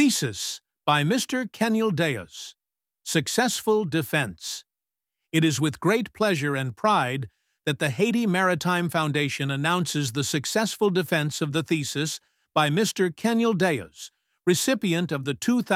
Thesis by Mr. Kenyal Deus. Successful Defense. It is with great pleasure and pride that the Haiti Maritime Foundation announces the successful defense of the thesis by Mr. Kenyal Deus, recipient of the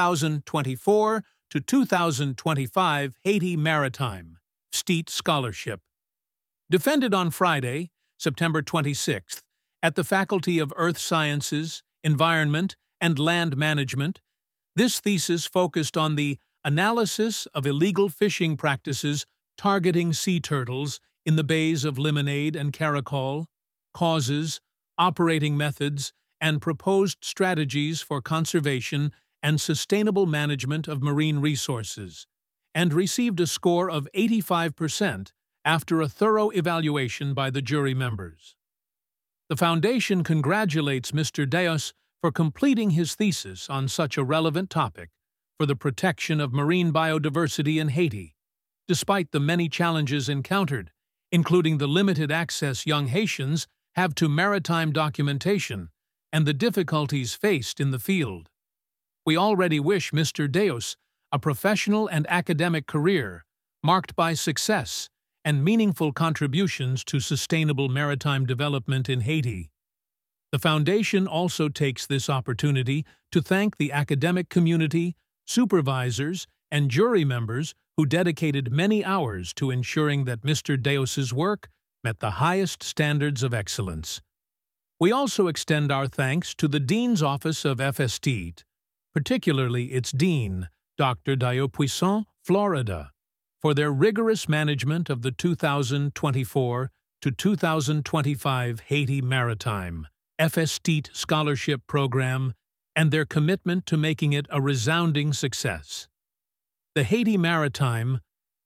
2024 to 2025 Haiti Maritime Steet Scholarship. Defended on Friday, September 26th, at the Faculty of Earth Sciences, Environment, and Land Management, this thesis focused on the analysis of illegal fishing practices targeting sea turtles in the bays of Lemonade and Caracol, causes, operating methods, and proposed strategies for conservation and sustainable management of marine resources, and received a score of 85% after a thorough evaluation by the jury members. The Foundation congratulates Mr. Deus for completing his thesis on such a relevant topic for the protection of marine biodiversity in Haiti, despite the many challenges encountered, including the limited access young Haitians have to maritime documentation and the difficulties faced in the field. We already wish Mr. Deus a professional and academic career marked by success and meaningful contributions to sustainable maritime development in Haiti. The Foundation also takes this opportunity to thank the academic community, supervisors, and jury members who dedicated many hours to ensuring that Mr. Deus's work met the highest standards of excellence. We also extend our thanks to the Dean's Office of FST, particularly its Dean, Dr. Diopuissant, Florida, for their rigorous management of the 2024 to 2025 Haiti Maritime FST Scholarship Program and their commitment to making it a resounding success. The Haiti Maritime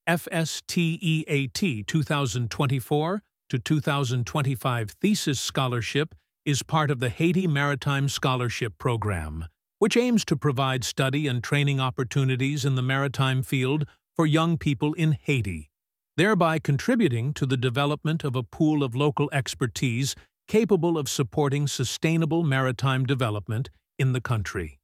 FSTEAT 2024 to 2025 Thesis Scholarship is part of the Haiti Maritime Scholarship Program, which aims to provide study and training opportunities in the maritime field for young people in Haiti, thereby contributing to the development of a pool of local expertise capable of supporting sustainable maritime development in the country.